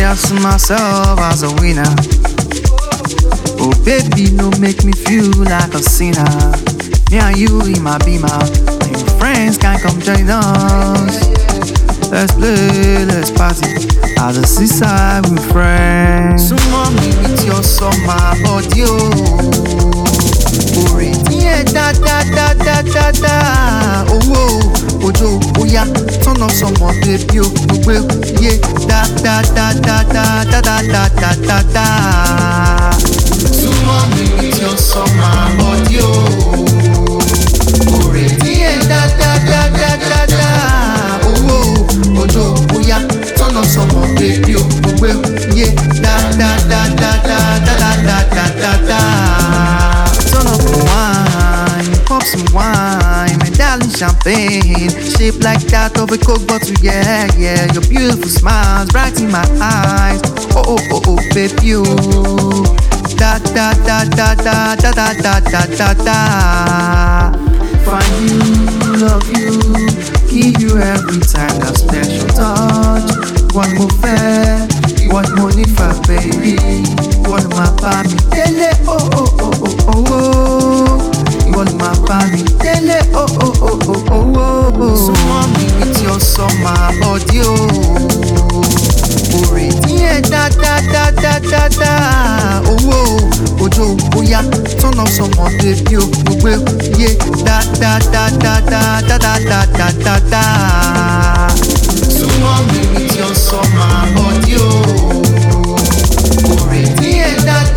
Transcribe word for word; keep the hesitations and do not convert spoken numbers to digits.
I see myself as a winner. Oh baby, no make me feel like a sinner. Me and you in my beamer, and your friends can come join us. Let's play, let's party at the seaside with friends. Sumo me with your summer body, oh. Ore yeah, da da da da da da. Oh oh, ojo, oh yeah, turn up some more baby, oh. Well, yeah, da da da da da da da da da da da. Sumo me with your summer body, oh. Ore yeah, da da da da da da. Oh oh, ojo, oh yeah, turn up some more baby, oh. Well, yeah, da da da da da da da da da da. Turn up the wine, pop some wine, my darling champagne, shaped like that of a Coke bottle, yeah, yeah. Your beautiful smile's bright in my eyes. Oh oh oh oh, baby, oh. Da da da da da da da da da da da. Find you, love you, give you every time that special touch. One more fair, one more for baby. One more baby, tele oh oh oh oh oh oh. One more baby, tele oh oh oh oh oh oh. So mommy with your summer body, oh. Ore yeah, da da da da da da. Oh oh, ojo, oh yeah, turn up some more baby, oh. Well, yeah, da da da da da da da da da da. So mommy with your summer body, oh. Ore yeah, da